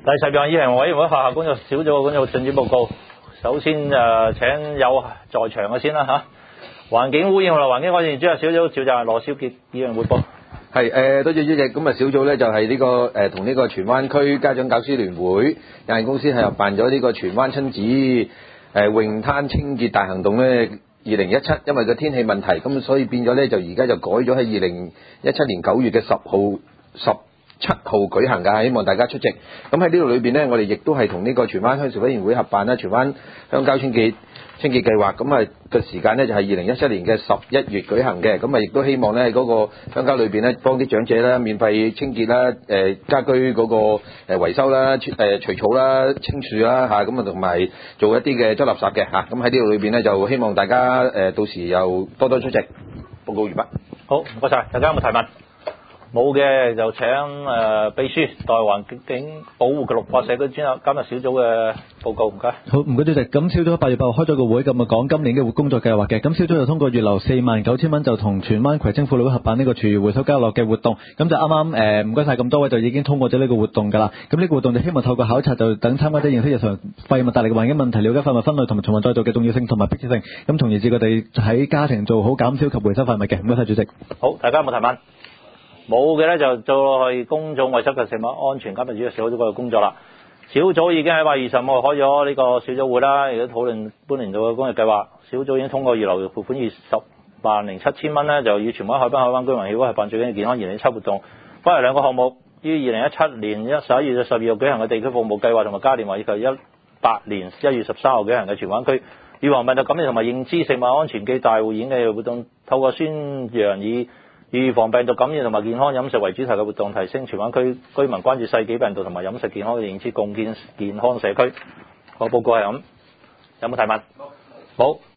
第十樣，20委員會學校工作小組嘅工作進展報告。首先請有在場嘅先啦嚇。環境污染同埋環境改善專責小組召集人羅少傑議員匯報。 係多謝主席。咁啊小組咧就係呢個同呢個荃灣區家長教師聯會有限公司係合辦咗呢個荃灣親子泳灘清潔大行動咧2017，因為個天氣問題，咁所以變咗咧就而家就改咗喺2017年9月嘅10號17號舉行㗎，希望大家出席。咁喺呢度裏邊呢，我哋亦都係同呢個荃灣鄉事委員會合辦啦，荃灣鄉郊清潔計劃。咁啊嘅時間呢，就係2017年嘅11月舉行嘅。咁啊亦都希望呢喺嗰個鄉郊裏邊呢，幫啲長者啦，免費清潔啦，家居嗰個維修啦，除草啦，清樹啦嚇，咁啊同埋做一啲嘅執垃圾嘅嚇。咁喺呢度裏邊呢，就希望大家到時又多多出席。報告完畢。 好，唔該晒，大家有冇提問？冇嘅就請秘書代環境保護嘅綠化社區專責監察小組嘅報告，唔該。 好，唔該主席。咁小組8月8號開咗個會，咁啊講今年嘅工作計劃嘅。咁小組就通過預留49000蚊，就同荃灣葵青婦女會合辦呢個廚餘回收交流嘅活動。咁就啱啱唔該晒咁多位就已經通過咗呢個活動㗎啦。咁呢個活動就希望透過考察，就等參加者認識日常廢物帶嚟嘅環境問題，了解廢物分類同埋循環再造嘅重要性同埋迫切性。咁從而至佢哋喺家庭做好減少及回收廢物嘅。唔該晒主席。 好，大家有冇提問？冇嘅咧就做落去公眾衞生及食物安全監察主任小組嗰個工作啦。小組已經喺8月25號開咗呢個小組會啦，亦都討論本年度嘅工作計劃。小組已經通過預留撥款20.7萬咧，就以荃灣海灣居民協會係辦最緊要健康2017活動，分為兩個項目，於2017年11月12號舉行嘅地區服務計劃同埋嘉年華，以及18年1月13號舉行嘅荃灣區預防病毒感染同埋認知食物安全暨大匯演嘅活動，透過宣揚以預防病毒感染同埋健康飲食為主題嘅活動，提升荃灣區居民關注世紀病毒同埋飲食健康嘅認知，共建健康社區。個報告係咁，有冇提問？冇。